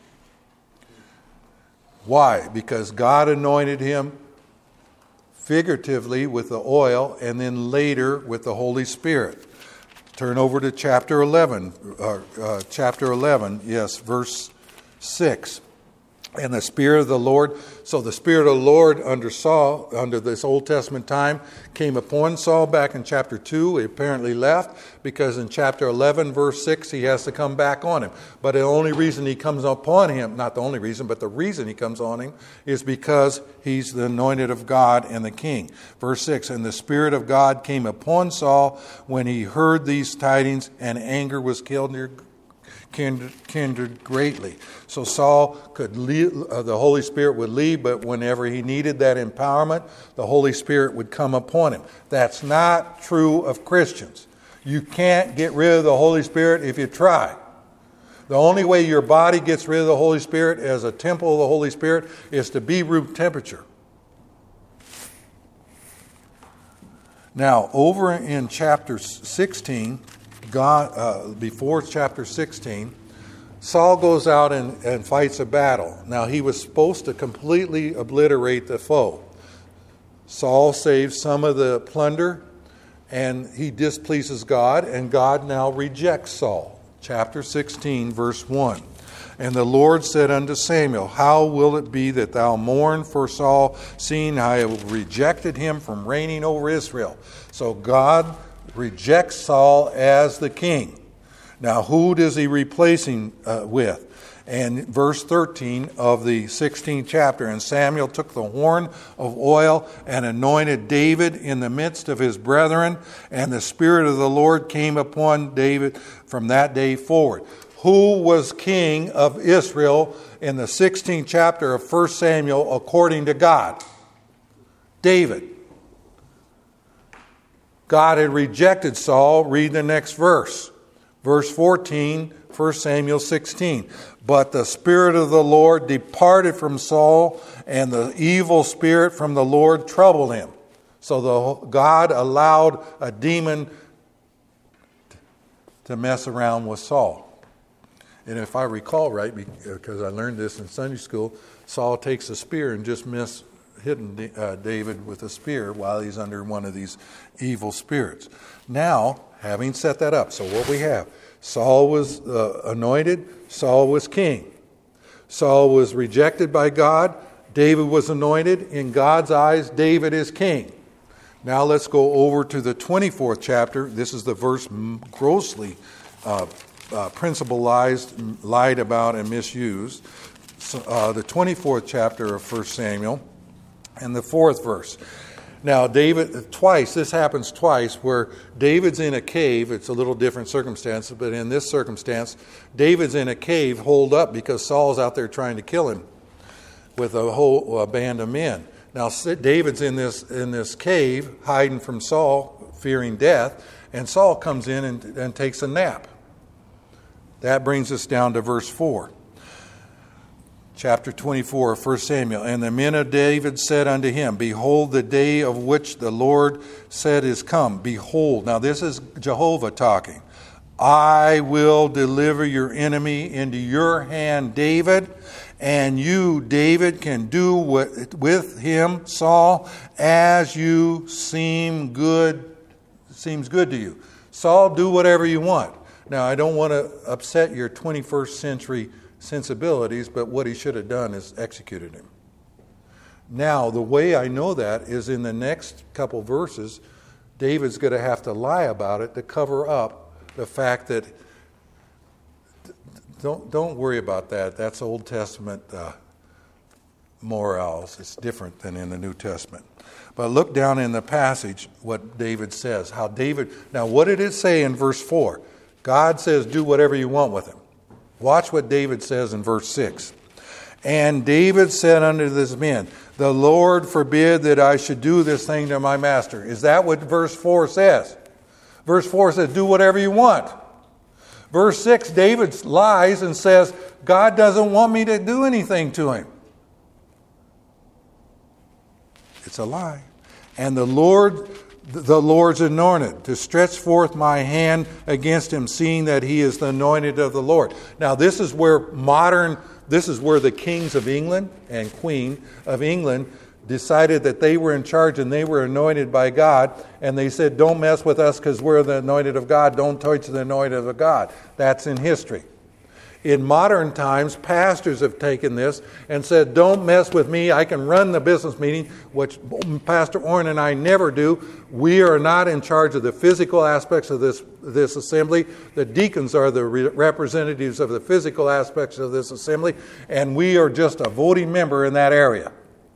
Why? Because God anointed him figuratively with the oil, and then later with the Holy Spirit. Turn over to chapter eleven. Uh, uh, chapter eleven, yes, verse six. And the Spirit of the Lord, so the Spirit of the Lord under Saul, under this Old Testament time, came upon Saul back in chapter two. He apparently left because in chapter eleven, verse six, he has to come back on him. But the only reason he comes upon him, not the only reason, but the reason he comes on him is because he's the anointed of God and the king. Verse six, and the Spirit of God came upon Saul when he heard these tidings, and anger was kindled kindred greatly. So Saul could leave, uh, the Holy Spirit would leave, but whenever he needed that empowerment, the Holy Spirit would come upon him. That's not true of Christians. You can't get rid of the Holy Spirit if you try. The only way your body gets rid of the Holy Spirit as a temple of the Holy Spirit is to be room temperature. Now, over in chapter sixteen, God, uh, before chapter sixteen, Saul goes out and, and fights a battle. Now, he was supposed to completely obliterate the foe. Saul saves some of the plunder, and he displeases God, and God now rejects Saul. Chapter sixteen, verse one. And the Lord said unto Samuel, how will it be that thou mourn for Saul, seeing I have rejected him from reigning over Israel? So God rejects Saul as the king. Now, who does he replace him uh, with? And verse thirteen of the sixteenth chapter, and Samuel took the horn of oil and anointed David in the midst of his brethren, and the Spirit of the Lord came upon David from that day forward. Who was king of Israel in the sixteenth chapter of First Samuel according to God? David. God had rejected Saul. Read the next verse. Verse fourteen, First Samuel sixteen. But the Spirit of the Lord departed from Saul, and the evil spirit from the Lord troubled him. So the God allowed a demon to mess around with Saul. And if I recall right, because I learned this in Sunday school, Saul takes a spear and just miss hitting uh, David with a spear while he's under one of these evil spirits. Now, having set that up, so what we have, Saul was uh, anointed, Saul was king. Saul was rejected by God, David was anointed. In God's eyes, David is king. Now let's go over to the twenty-fourth chapter. This is the verse grossly uh, uh, principalized, lied about, and misused. So, uh, the twenty-fourth chapter of First Samuel. And the fourth verse. Now, David, twice, this happens twice, where David's in a cave. It's a little different circumstance, but in this circumstance, David's in a cave holed up because Saul's out there trying to kill him with a whole uh, band of men. Now, David's in this in this cave, hiding from Saul, fearing death, and Saul comes in and, and takes a nap. That brings us down to verse four. Chapter twenty-four of First Samuel. And the men of David said unto him, behold, the day of which the Lord said is come. Behold. Now this is Jehovah talking. I will deliver your enemy into your hand, David, and you, David, can do with him, Saul, as you seem good, seems good to you. Saul, do whatever you want. Now, I don't want to upset your twenty-first century sensibilities, but what he should have done is executed him. Now, the way I know that is in the next couple verses, David's going to have to lie about it to cover up the fact that, don't don't worry about that. That's Old Testament uh, morals. It's different than in the New Testament. But look down in the passage what David says. How David, now what did it say in verse four? God says, do whatever you want with him. Watch what David says in verse six. And David said unto his men, the Lord forbid that I should do this thing to my master. Is that what verse four says? Verse four says, do whatever you want. Verse six, David lies and says, God doesn't want me to do anything to him. It's a lie. And the Lord, the Lord's anointed, to stretch forth my hand against him, seeing that he is the anointed of the Lord. Now this is where modern, this is where the kings of England and queen of England decided that they were in charge and they were anointed by God. And they said, don't mess with us because we're the anointed of God. Don't touch the anointed of God. That's in history. In modern times, pastors have taken this and said, don't mess with me. I can run the business meeting, which Pastor Orrin and I never do. We are not in charge of the physical aspects of this, this assembly. The deacons are the re- representatives of the physical aspects of this assembly, and we are just a voting member in that area.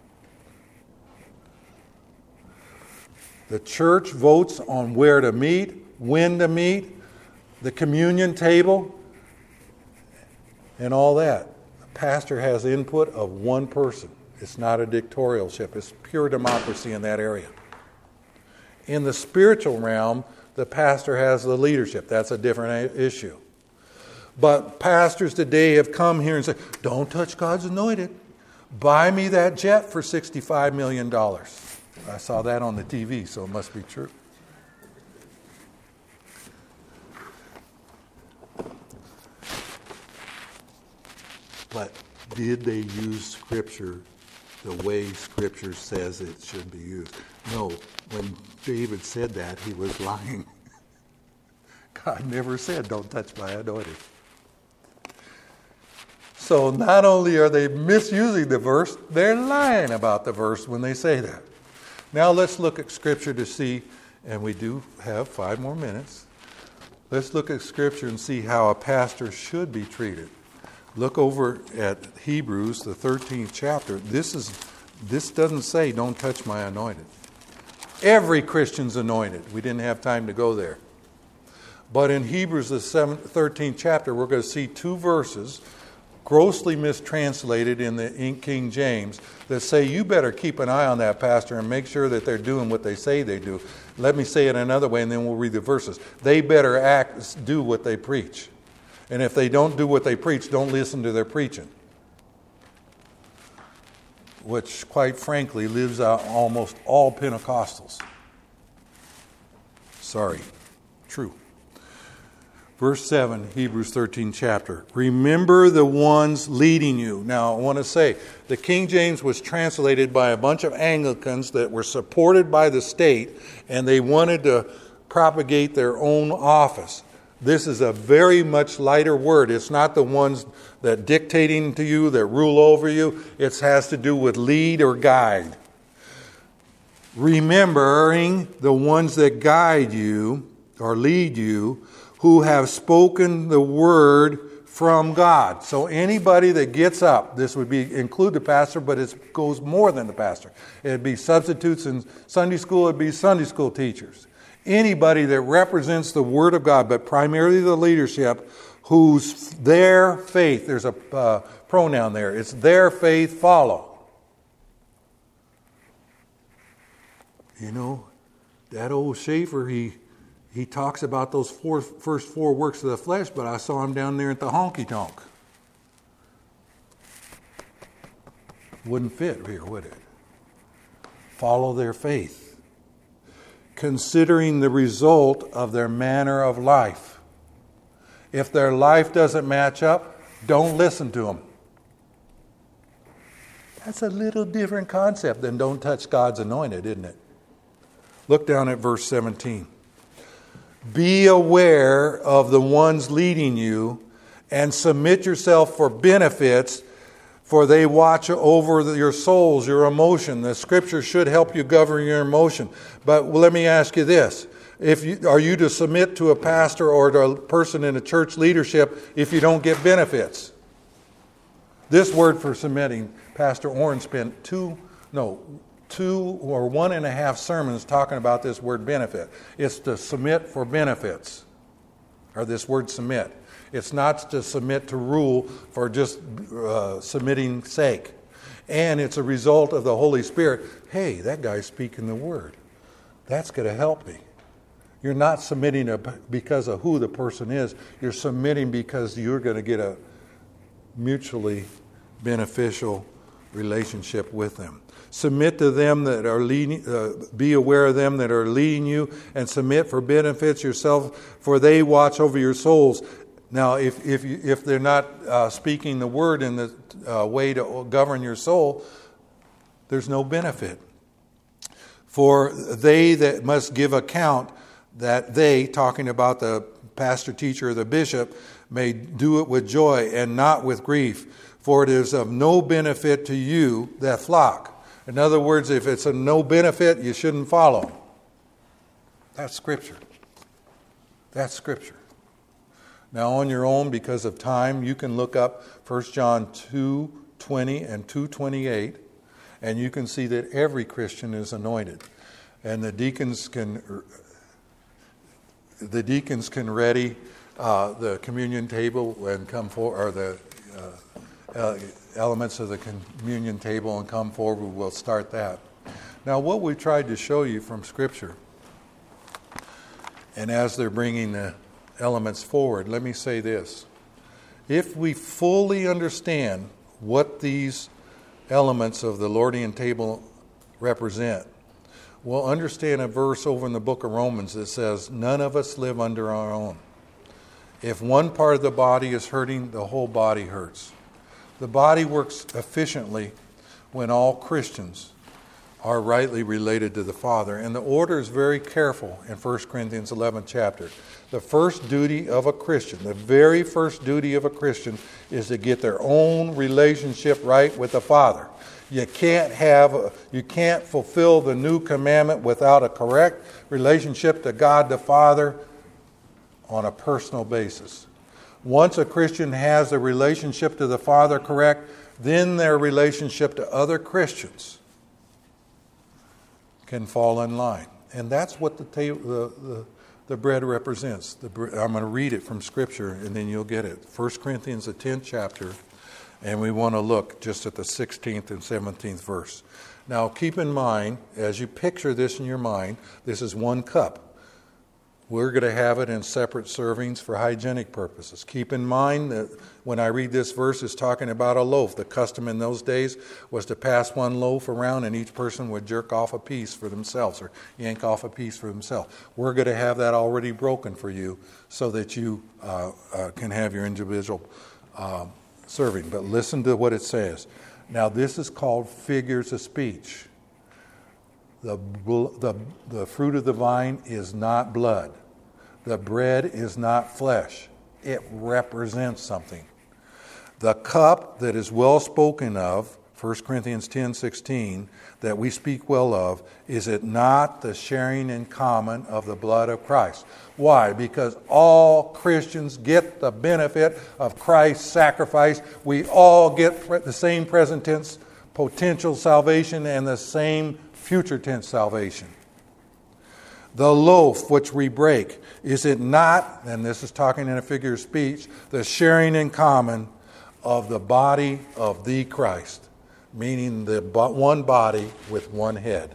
The church votes on where to meet, when to meet, the communion table, and all that. The pastor has input of one person. It's not a dictatorship. It's pure democracy in that area. In the spiritual realm, the pastor has the leadership. That's a different issue. But pastors today have come here and said, don't touch God's anointed. Buy me that jet for sixty-five million dollars. I saw that on the T V, so it must be true. But did they use Scripture the way Scripture says it should be used? No. When David said that, he was lying. God never said, don't touch my anointed. So not only are they misusing the verse, they're lying about the verse when they say that. Now let's look at Scripture to see, and we do have five more minutes. Let's look at Scripture and see how a pastor should be treated. Look over at Hebrews, the thirteenth chapter. This is this doesn't say, don't touch my anointed. Every Christian's anointed. We didn't have time to go there. But in Hebrews, the thirteenth chapter, we're going to see two verses grossly mistranslated in the King James that say, you better keep an eye on that pastor and make sure that they're doing what they say they do. Let me say it another way, and then we'll read the verses. They better act, do what they preach. And if they don't do what they preach, don't listen to their preaching. Which, quite frankly, lives out almost all Pentecostals. Sorry. True. Verse seven, Hebrews thirteen chapter. Remember the ones leading you. Now, I want to say, the King James was translated by a bunch of Anglicans that were supported by the state, and they wanted to propagate their own office. This is a very much lighter word. It's not the ones that dictating to you, that rule over you. It has to do with lead or guide. Remembering the ones that guide you or lead you, who have spoken the word from God. So anybody that gets up, this would be include the pastor, but it goes more than the pastor. It'd be substitutes in Sunday school, it'd be Sunday school teachers. Anybody that represents the Word of God, but primarily the leadership, whose their faith, there's a uh, pronoun there, it's their faith follow. You know, that old Schaefer, he he talks about those four, first four works of the flesh, but I saw him down there at the honky-tonk. Wouldn't fit here, would it? Follow their faith, considering the result of their manner of life. If their life doesn't match up, don't listen to them. That's a little different concept than don't touch God's anointed, isn't it? Look down at verse seventeen. Be aware of the ones leading you and submit yourself for benefits, for they watch over your souls, your emotion. The Scripture should help you govern your emotion. But let me ask you this. If you, are you to submit to a pastor or to a person in a church leadership if you don't get benefits? This word for submitting, Pastor Orrin spent two, no, two or one and a half sermons talking about this word benefit. It's to submit for benefits, or this word submit. It's not to submit to rule for just uh, submitting sake. And it's a result of the Holy Spirit. Hey, that guy's speaking the word. That's going to help me. You're not submitting because of who the person is. You're submitting because you're going to get a mutually beneficial relationship with them. Submit to them that are leading, uh, be aware of them that are leading you, and submit for benefits yourself, for they watch over your souls. Now, if if you, if they're not uh, speaking the word in the uh, way to govern your soul, there's no benefit. For they that must give account, that they, talking about the pastor, teacher, or the bishop, may do it with joy and not with grief. For it is of no benefit to you that flock. In other words, if it's of no benefit, you shouldn't follow. That's Scripture. That's Scripture. Now, on your own, because of time, you can look up First John two twenty and two twenty-eight, and you can see that every Christian is anointed. And the deacons can the deacons can ready uh, the communion table and come for, or the uh, uh, elements of the communion table and come forward. We'll start that. Now, what we tried to show you from Scripture, and as they're bringing the elements forward, let me say this. If we fully understand what these elements of the Lordian table represent, we'll understand a verse over in the book of Romans that says, none of us live under our own. If one part of the body is hurting, the whole body hurts. The body works efficiently when all Christians are rightly related to the Father. And the order is very careful in First Corinthians eleventh chapter. The first duty of a Christian, the very first duty of a Christian, is to get their own relationship right with the Father. You can't have, a, you can't fulfill the new commandment without a correct relationship to God the Father on a personal basis. Once a Christian has a relationship to the Father correct, then their relationship to other Christians can fall in line. And that's what the table, the, the, the bread represents. The, I'm going to read it from Scripture, and then you'll get it. First Corinthians, the tenth chapter, and we want to look just at the sixteenth and seventeenth verse. Now, keep in mind, as you picture this in your mind, this is one cup. We're going to have it in separate servings for hygienic purposes. Keep in mind that when I read this verse, it's talking about a loaf. The custom in those days was to pass one loaf around, and each person would jerk off a piece for themselves or yank off a piece for themselves. We're going to have that already broken for you so that you uh, uh, can have your individual uh, serving. But listen to what it says. Now, this is called figures of speech. The, the, the fruit of the vine is not blood. The bread is not flesh. It represents something. The cup that is well spoken of, First Corinthians ten sixteen, that we speak well of, is it not the sharing in common of the blood of Christ? Why? Because all Christians get the benefit of Christ's sacrifice. We all get the same present tense potential salvation and the same future tense salvation. The loaf which we break, is it not, and this is talking in a figure of speech, the sharing in common of the body of the Christ, meaning the one body with one head.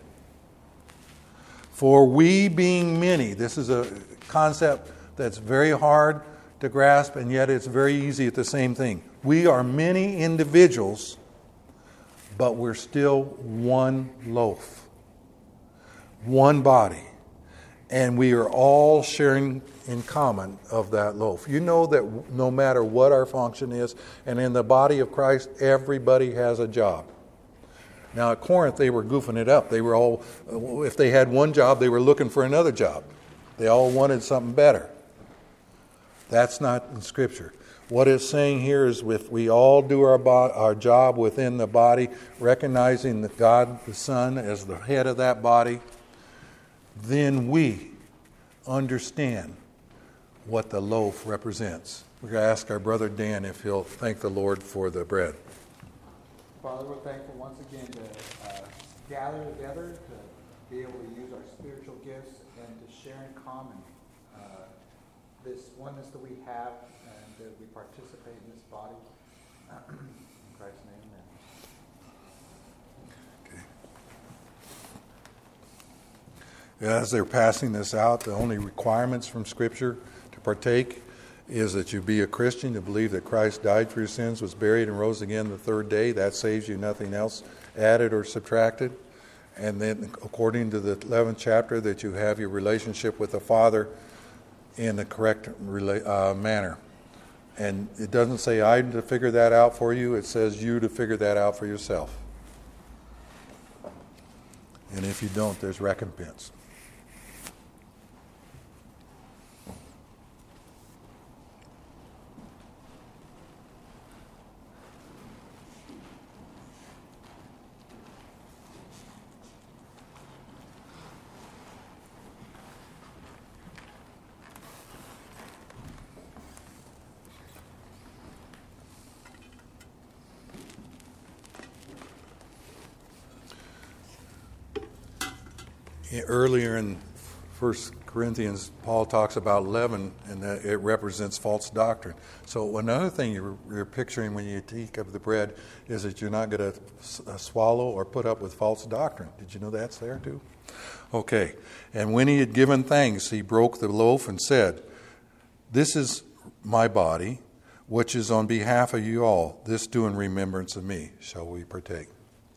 For we being many, this is a concept that's very hard to grasp, and yet it's very easy at the same thing. We are many individuals, but we're still one loaf, one body. And we are all sharing in common of that loaf. You know that no matter what our function is, and in the body of Christ, everybody has a job. Now at Corinth, they were goofing it up. They were all, if they had one job, they were looking for another job. They all wanted something better. That's not in Scripture. What it's saying here is if we all do our, bo- our job within the body, recognizing that God the Son as the head of that body, then we understand what the loaf represents. We're going to ask our brother Dan if he'll thank the Lord for the bread. Father, we're thankful once again to uh, gather together, to be able to use our spiritual gifts and to share in common uh, this oneness that we have and that we participate in this body. In Christ's name, amen. Okay. As they're passing this out, the only requirements from Scripture to partake is that you be a Christian, to believe that Christ died for your sins, was buried, and rose again the third day. That saves you, nothing else added or subtracted. And then, according to the eleventh chapter, that you have your relationship with the Father in the correct uh, manner. And it doesn't say I to figure that out for you. It says you to figure that out for yourself. And if you don't, there's recompense. Earlier in First Corinthians, Paul talks about leaven, and that it represents false doctrine. So another thing you're, you're picturing when you take of the bread is that you're not going to swallow or put up with false doctrine. Did you know that's there too? Okay. And when he had given thanks, he broke the loaf and said, "This is my body, which is on behalf of you all. This do in remembrance of me." Shall we partake?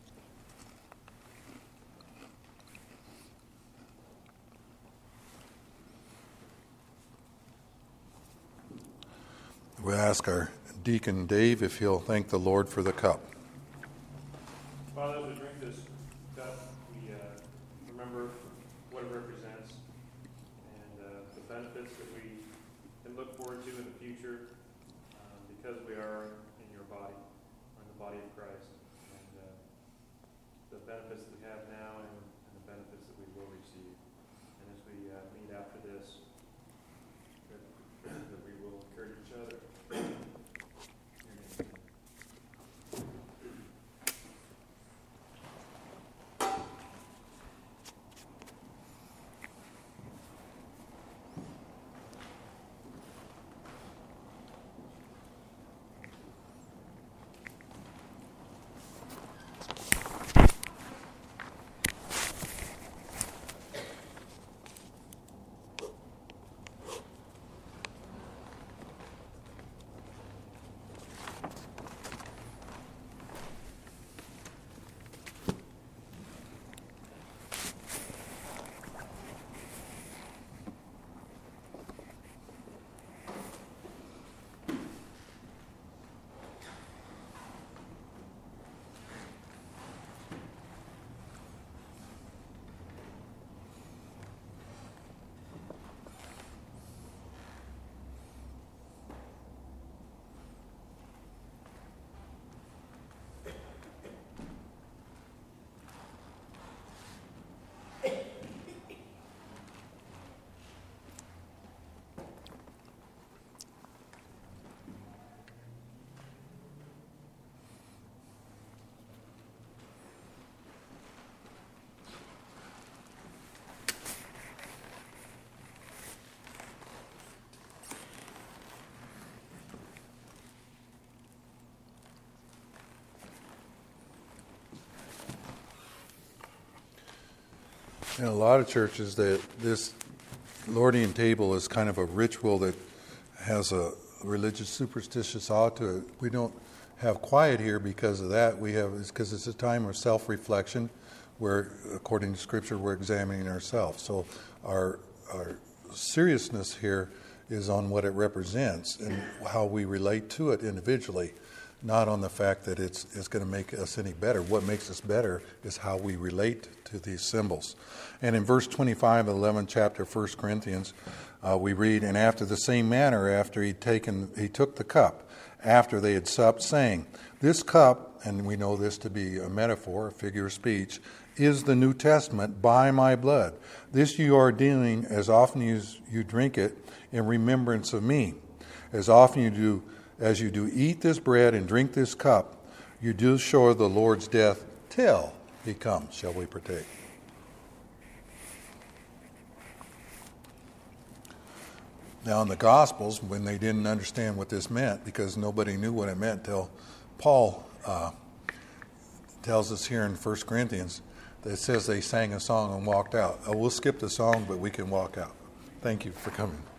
We'll ask our deacon Dave if he'll thank the Lord for the cup. Father, as we drink this cup, we uh, remember what it represents and uh, the benefits that we can look forward to in the future um, because we are in your body, or in the body of Christ. And uh, the benefits that we have now and, and the benefits that we will receive. And as we uh, meet after this, that, that we will encourage each other. In a lot of churches, that this Lordian table is kind of a ritual that has a religious, superstitious awe to it. We don't have quiet here because of that. We have because it's a time of self-reflection, where, according to Scripture, we're examining ourselves. So our our seriousness here is on what it represents and how we relate to it individually, not on the fact that it's it's going to make us any better. What makes us better is how we relate to these symbols. And in verse twenty-five of the eleventh chapter of First Corinthians, uh, we read, "And after the same manner, after he'd taken, he took the cup, after they had supped, saying, This cup," and we know this to be a metaphor, a figure of speech, "is the New Testament by my blood. This you are doing as often as you drink it in remembrance of me. As often you do as you do eat this bread and drink this cup, You do show the Lord's death till he comes, shall we partake. Now in the Gospels, when they didn't understand what this meant, because nobody knew what it meant till Paul uh, tells us here in First Corinthians, that it says they sang a song and walked out. Oh, we'll skip the song, but we can walk out. Thank you for coming.